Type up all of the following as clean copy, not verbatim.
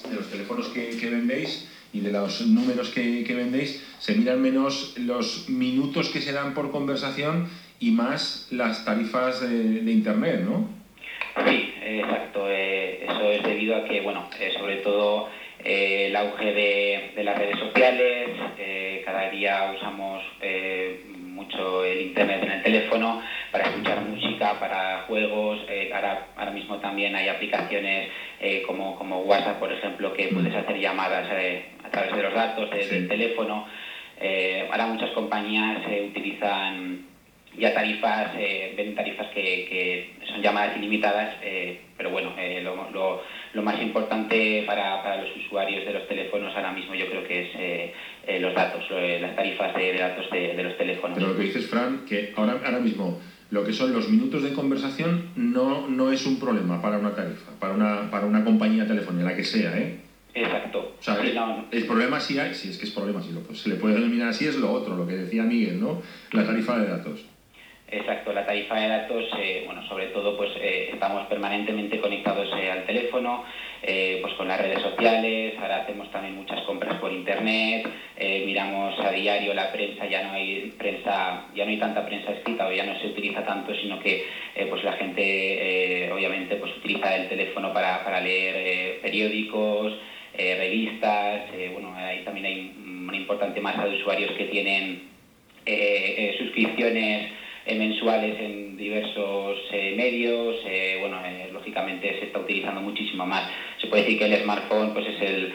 de los teléfonos que vendéis y de los números que vendéis, se miran menos los minutos que se dan por conversación y más las tarifas de Internet, ¿no? Sí, exacto. Eso es debido a que, bueno, sobre todo el auge de las redes sociales, cada día usamos mucho el Internet en el teléfono para escuchar música, para juegos. Ahora mismo también hay aplicaciones como WhatsApp, por ejemplo, que puedes hacer llamadas a través de los datos del teléfono. Ahora muchas compañías utilizan ya tarifas, ven tarifas que son llamadas ilimitadas, pero bueno, lo más importante para los usuarios de los teléfonos ahora mismo yo creo que es los datos, las tarifas de datos de los teléfonos. Pero lo que dices, Fran, que ahora mismo lo que son los minutos de conversación no es un problema para una tarifa, para una compañía telefónica, la que sea, ¿eh? Exacto. O sea, sí, el problema sí hay, si es que es problema, si se le puede denominar así, es lo otro, lo que decía Miguel, ¿no? La tarifa de datos. Exacto, la tarifa de datos, bueno, sobre todo pues estamos permanentemente conectados al teléfono, pues con las redes sociales. Ahora hacemos también muchas compras por internet, miramos a diario la prensa, ya no hay tanta prensa escrita o ya no se utiliza tanto, sino que pues la gente obviamente pues utiliza el teléfono para leer periódicos, revistas. Bueno, ahí también hay una importante masa de usuarios que tienen suscripciones mensuales en diversos medios. Bueno, lógicamente se está utilizando muchísimo más. Se puede decir que el smartphone pues es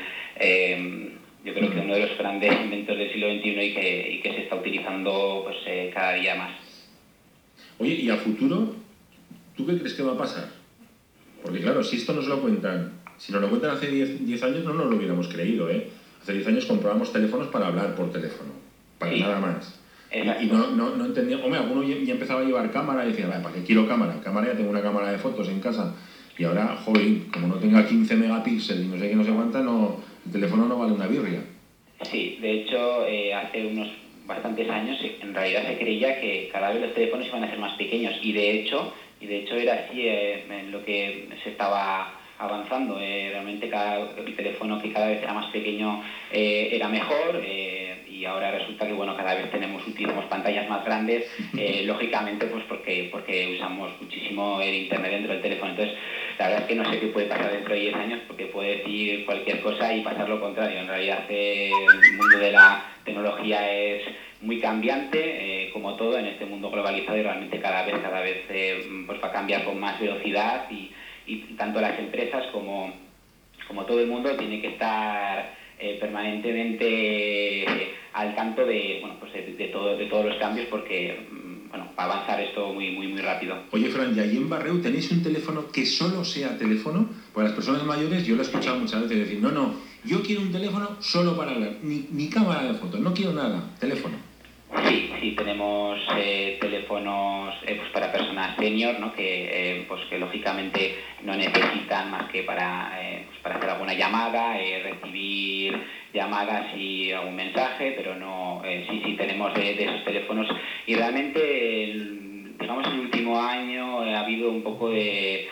yo creo que uno de los grandes inventos del siglo XXI y que se está utilizando pues cada día más. Oye, ¿y a futuro tú qué crees que va a pasar? Porque claro, si esto nos lo cuentan, si nos lo cuentan hace 10 años no nos lo hubiéramos creído, ¿eh? Hace 10 años comprábamos teléfonos para hablar por teléfono, para nada más. Y no entendía, hombre, alguno ya empezaba a llevar cámara y decía, ¿para qué quiero cámara? Cámara, ya tengo una cámara de fotos en casa. Y ahora, joder, como no tenga 15 megapíxeles y no sé qué, no sé cuánta, el teléfono no vale una birria. Sí, de hecho, hace unos bastantes años en realidad se creía que cada vez los teléfonos iban a ser más pequeños y de hecho era así en lo que se estaba avanzando. Realmente el teléfono que cada vez era más pequeño era mejor. Y ahora resulta que bueno, cada vez utilizamos pantallas más grandes, lógicamente pues porque usamos muchísimo el internet dentro del teléfono. Entonces la verdad es que no sé qué puede pasar dentro de 10 años, porque puede decir cualquier cosa y pasar lo contrario. En realidad el mundo de la tecnología es muy cambiante, como todo en este mundo globalizado, y realmente cada vez pues va a cambiar con más velocidad y tanto las empresas como todo el mundo tiene que estar permanentemente al tanto de todos los cambios, porque bueno, va a avanzar esto muy rápido. Oye, Fran, ¿y allí en Barreu tenéis un teléfono que solo sea teléfono? Pues las personas mayores, yo lo he escuchado muchas veces decir, no, yo quiero un teléfono solo para hablar, ni cámara de fotos, no quiero nada, teléfono. Sí, tenemos teléfonos pues para personas senior, ¿no? que lógicamente no necesitan más que para hacer alguna llamada, recibir llamadas y algún mensaje, pero no, sí tenemos de esos teléfonos, y realmente digamos en el último año ha habido un poco de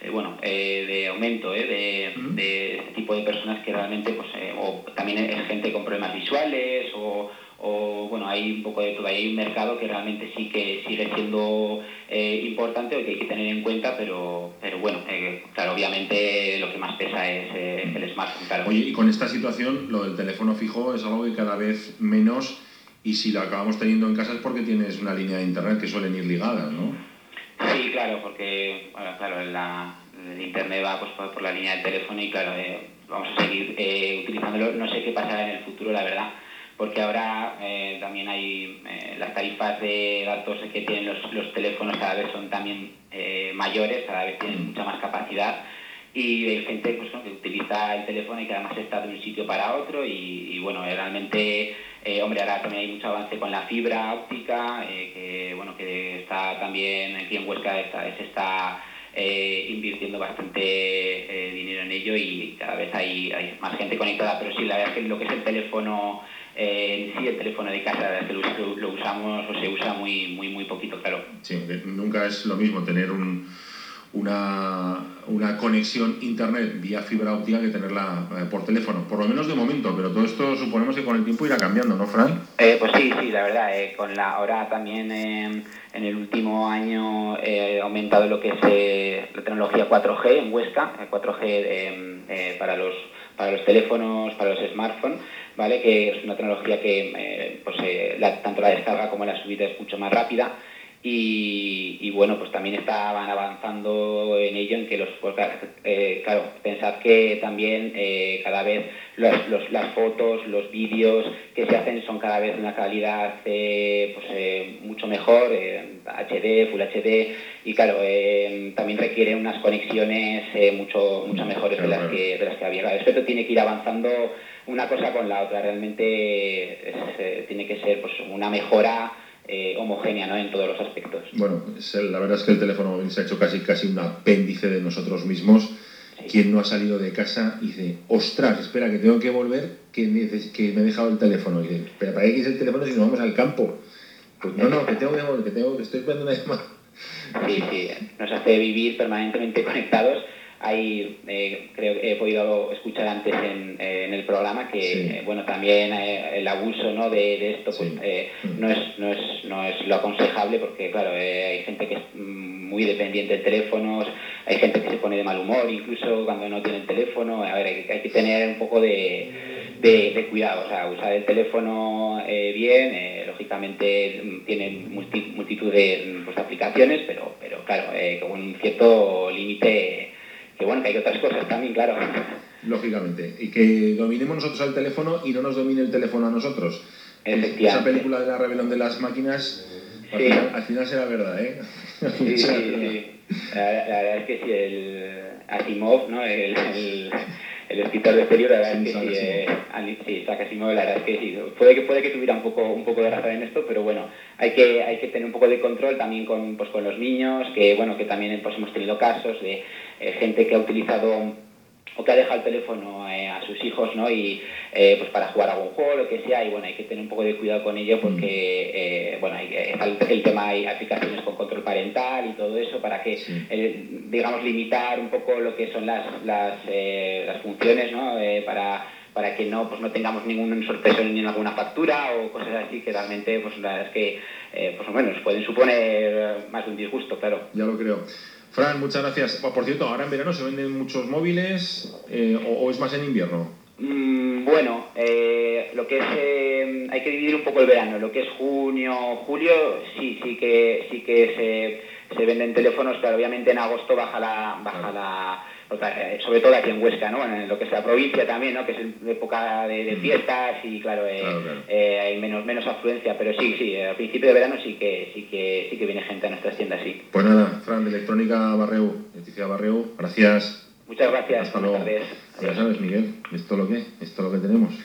aumento de este tipo de personas que realmente pues o también es gente con problemas visuales o bueno, hay un poco de todo. Hay un mercado que realmente sí que sigue siendo importante o que hay que tener en cuenta, pero bueno, claro, obviamente lo que más pesa es el smartphone, claro. Oye, y con esta situación, lo del teléfono fijo es algo que cada vez menos, y si lo acabamos teniendo en casa es porque tienes una línea de internet que suelen ir ligadas, ¿no? Sí, claro, porque bueno, claro, el internet va pues por la línea del teléfono y claro, vamos a seguir utilizándolo. No sé qué pasará en el futuro, la verdad, porque ahora también hay las tarifas de datos que tienen los teléfonos cada vez son también mayores, cada vez tienen mucha más capacidad, y hay gente pues, ¿no? que utiliza el teléfono y que además está de un sitio para otro y bueno, realmente ahora también hay mucho avance con la fibra óptica, que está también aquí en Huesca se está invirtiendo bastante dinero en ello, y cada vez hay más gente conectada. Pero sí, la verdad es que lo que es el teléfono el teléfono de casa, la verdad es que lo usamos o se usa muy poquito, claro. Sí, nunca es lo mismo tener un una conexión internet vía fibra óptica que tenerla por teléfono, por lo menos de momento, pero todo esto suponemos que con el tiempo irá cambiando, ¿no, Fran? Pues sí, la verdad, ahora también en el último año ha aumentado lo que es la tecnología 4G en Huesca, 4G para los teléfonos, para los smartphones, ¿vale? Que es una tecnología que tanto la descarga como la subida es mucho más rápida. Y bueno, pues también estaban avanzando en ello, en que claro, pensad que también cada vez las fotos, los vídeos que se hacen son cada vez de una calidad mucho mejor, HD, Full HD, y claro, también requiere unas conexiones mucho mejores de las que había. Claro, esto tiene que ir avanzando una cosa con la otra, realmente tiene que ser pues una mejora homogénea, ¿no?, en todos los aspectos. Bueno, la verdad es que el teléfono móvil se ha hecho casi un apéndice de nosotros mismos. Sí. Quien no ha salido de casa y dice, ostras, espera, que tengo que volver, que me he dejado el teléfono. Y dice, pero ¿para qué quieres el teléfono si nos vamos al campo? Pues no, que tengo que volver, que estoy esperando una llamada. Sí, nos hace vivir permanentemente conectados. Creo que he podido escuchar antes en el programa que sí. Bueno, también el abuso, ¿no?, de esto pues, sí. No es lo aconsejable, porque claro, hay gente que es muy dependiente de teléfonos, hay gente que se pone de mal humor incluso cuando no tiene el teléfono. A ver, hay que tener un poco de cuidado, o sea, usar el teléfono bien, lógicamente tiene multitud de aplicaciones, pero claro, con un cierto límite. Que bueno, que hay otras cosas también, claro. Lógicamente. Y que dominemos nosotros el teléfono y no nos domine el teléfono a nosotros. Esa película de la rebelión de las máquinas, sí. al final será verdad, ¿eh? Sí. La verdad es que sí, el Asimov, ¿no?, el escritor de este libro, la verdad es que sí, Isaac Asimov, la verdad es que sí. Puede que tuviera un poco de razón en esto, pero bueno, hay que tener un poco de control también con los niños, que bueno, que también pues hemos tenido casos de gente que ha utilizado o que ha dejado el teléfono a sus hijos, ¿no?, y pues para jugar a algún juego, lo que sea, y bueno, hay que tener un poco de cuidado con ello, porque bueno, está el tema, hay aplicaciones con control parental y todo eso, para que digamos limitar un poco lo que son las funciones, ¿no?, para que no tengamos ningún sorpreso ni en alguna factura o cosas así, que realmente pues la verdad es que pues bueno, nos pueden suponer más de un disgusto, claro. Ya lo creo. Fran, muchas gracias. Por cierto, ¿ahora en verano se venden muchos móviles o es más en invierno? Bueno, lo que es hay que dividir un poco el verano. Lo que es junio, julio, sí que se venden teléfonos, pero obviamente en agosto baja la sobre todo aquí en Huesca, ¿no?, en lo que es la provincia también, ¿no?, que es época de fiestas y claro, hay menos afluencia, pero sí, al principio de verano sí que viene gente a nuestras tiendas, sí. Pues nada, Fran, de Electrónica Barreu, Leticia Barreu, gracias. Muchas gracias. Hasta luego. Buenas tardes. Ya sabes, Miguel, esto es lo que tenemos.